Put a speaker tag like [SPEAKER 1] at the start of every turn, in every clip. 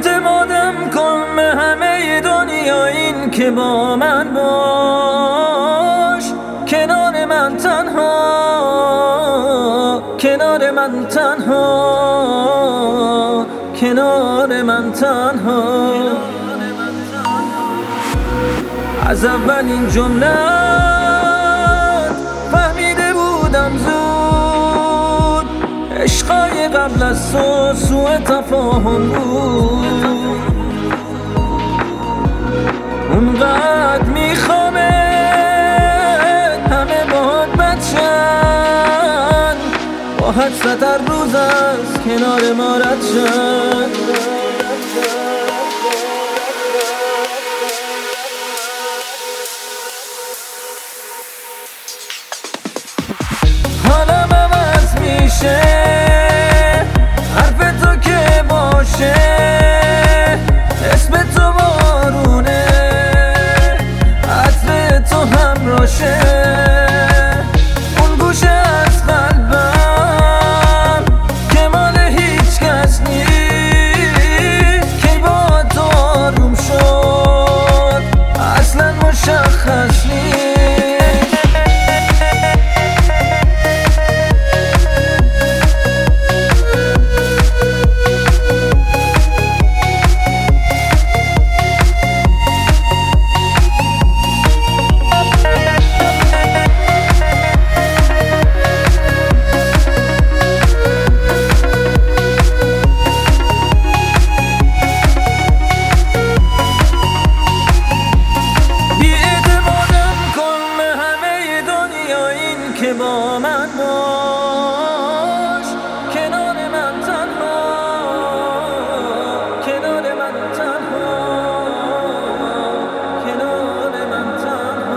[SPEAKER 1] اعتمادم کن به همه دنیا، این که با من باش، کنار من تنها، کنار من تنها، کنار من تنها. از اولین جمله فهمیده بودم زود، عشقای قبل از تو سوء تفاهم بود. اونقدر میخوامت همه باهات بچن، با حسرت هر روز از کنار ما رد شن. حالم عوض میشه حرف تو که باشه، اسم تو بارونه، عطر تو همراشه. اون گوشه از قلبم که مال هیچ کس نیست، که با تو آروم شد اصلا مشخص نیست. که با من باش، کنار من تنها، کنار من تنها، کنار من تنها.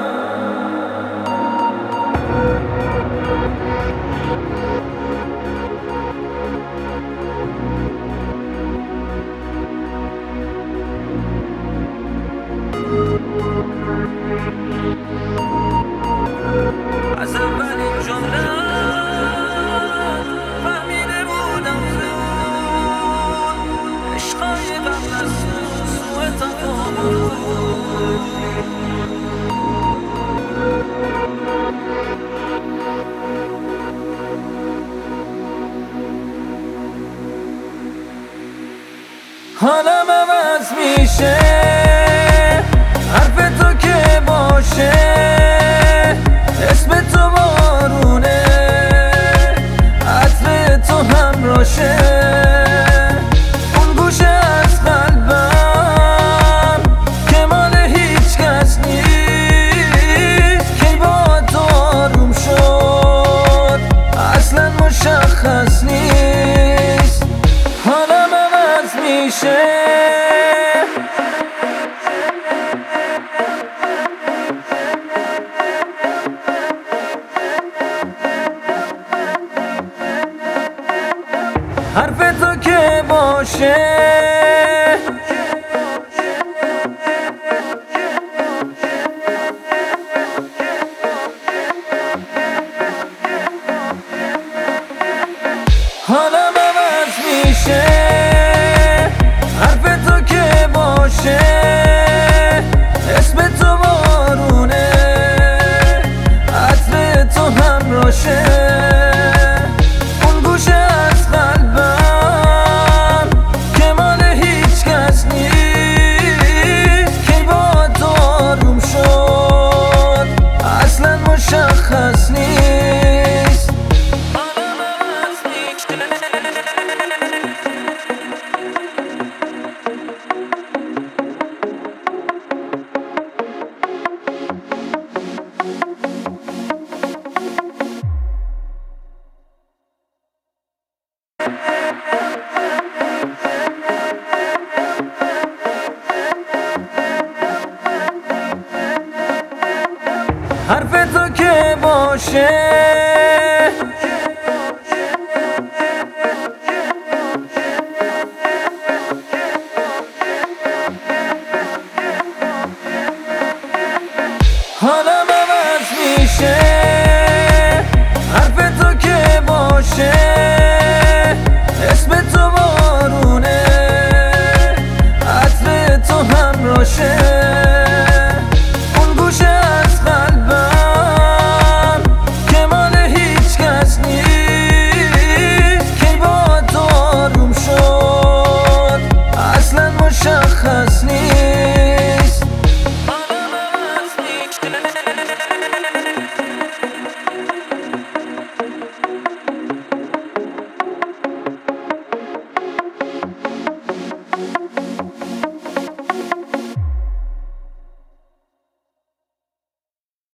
[SPEAKER 1] از اولین جمله فهمیده بودم زود، عشقای قبل از تو سوء تفاهم بود. حالم عوض میشه حرف تو که باشه، اسم تو بارونه، عطر تو همراشه. اون گوشه از قلبم که مال هیچ کس نیست، که با تو آروم شد اصلا مشخص نیست. حالم عوض میشه حرف تو که باشه، حالم عوض میشه حرف تو که باشه، اسم تو بارونه، عطر تو همراشه. مشخص نیست. حرف تو که باشه